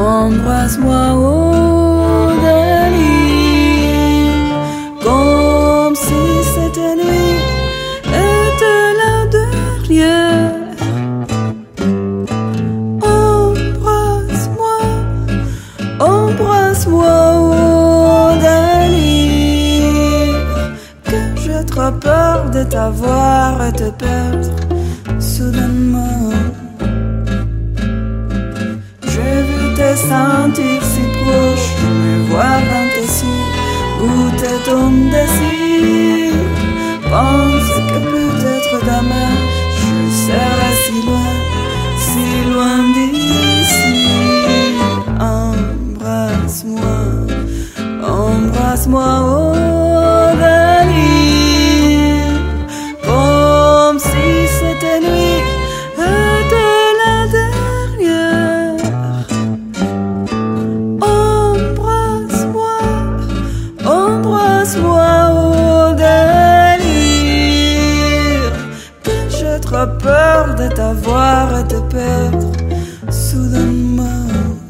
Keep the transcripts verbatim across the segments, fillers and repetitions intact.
Embrasse-moi au délire, comme si cette nuit était la dernière. Embrasse-moi, embrasse-moi au délire, que j'ai trop peur de t'avoir et te perdre soudainement. Te sentir si proche, me voir dans tes yeux, goûter ton désir. Pense que peut-être demain je serai si loin, si loin d'ici. Embrasse-moi, embrasse-moi au délire, comme si cette nuit était la dernière. Embrasse-moi au délire, que j'ai trop peur de t'avoir et de perdre soudainement.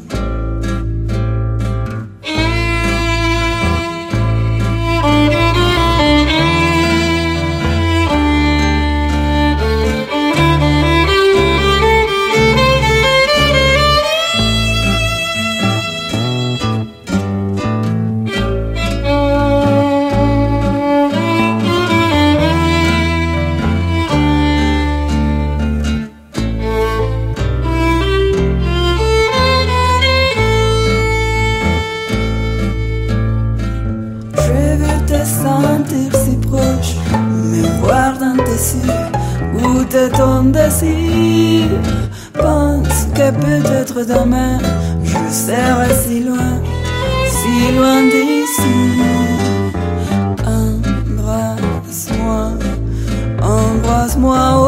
Sentir si proche, me voir dans tes yeux, goûter ton désir. Pense que peut-être demain je serai si loin, si loin d'ici. Embrasse-moi, embrasse-moi au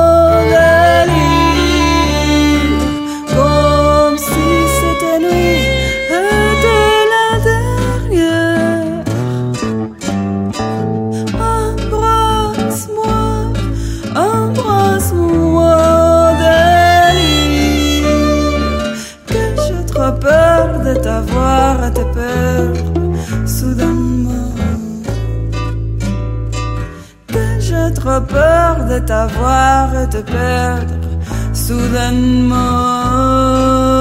délire, comme si cette nuit était la dernière. Embrasse-moi au délire, que j'ai trop peur de t'avoir et de perdre soudainement. Que j'ai trop peur de t'avoir et de perdre soudainement.